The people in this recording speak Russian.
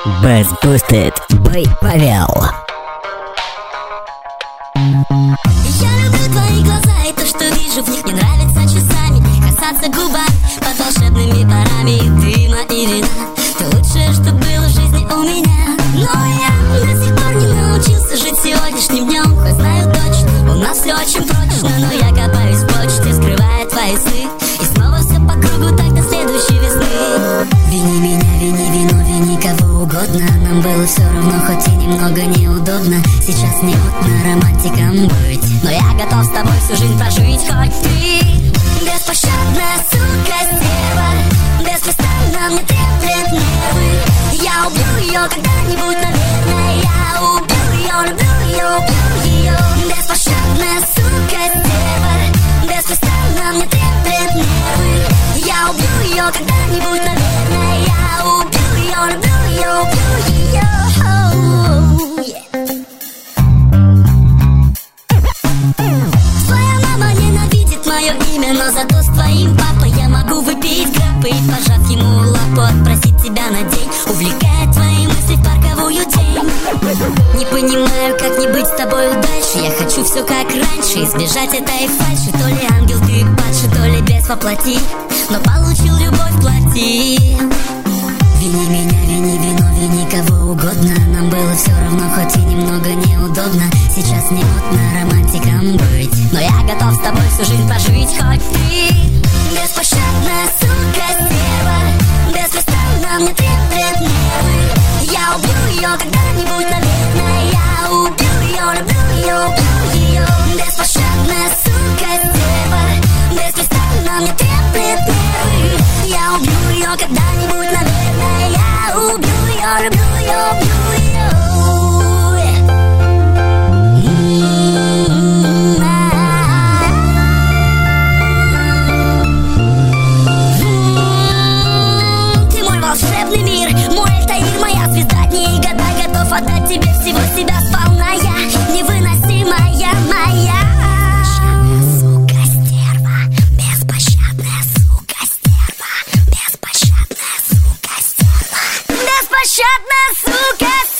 Bass Boosted by Павел. Я люблю твои глаза и то, что вижу в них. Мне нравится часами касаться губами под волшебными парами дыма и вина. Ты лучшее, что было в жизни у меня. Но я до сих пор не научился жить сегодняшним днем. Хоть знаю точно, у нас все очень прочно. Но я копаюсь в почте, скрывая твои сны. И снова все по кругу, так до следующей весны. Вини меня, вини вино, вини кого угодно. Нам было все равно, хоть и немного неудобно. Сейчас не модно романтиком быть, но я готов с тобой всю жизнь прожить. Хоть ты беспощадная сука стерва, беспрестанно мне треплет нервы. Я убью ее когда-нибудь, наверное. Я убью ее, люблю ее, убью ее. Беспощадная сука стерва, беспрестанно мне треплет нервы. Я убью ее когда-нибудь, наверное. Я убью ее, люблю ее, убью ее. Твоя мама ненавидит мое имя, но зато с твоим папой я могу выпить граппы и, пожав ему лапу, отпросить тебя на день, увлекая твои мысли в парковую тень. Не понимаю, как не быть с тобою дальше. Я хочу все как раньше, избежать этой фальши. То ли ангел ты падший, то ли бес воплоти, но получил любовь плоти. Вини меня, вини вино, вини кого угодно. Нам было все равно, хоть и немного неудобно. Сейчас не модно романтиком быть, но я готов с тобой всю жизнь прожить. Хоть ты беспощадная сука стерва, беспрестанно мне треплет нервы. Я убью ее когда-нибудь, наверное. Я убью ее, люблю ее, убью ее. Беспощадная сука стерва, беспрестанно мне треплет нервы. Я убью ее когда-нибудь, наверное. Я убью ее, люблю ее, убью ее. Ты мой волшебный мир, мой Альтаир, моя звезда. Дни и года готов отдать тебе всего себя сполна. Я невыносимая моя сука стерва, беспощадная сука стерва, беспощадная сука стерва, беспощадная сука стерва.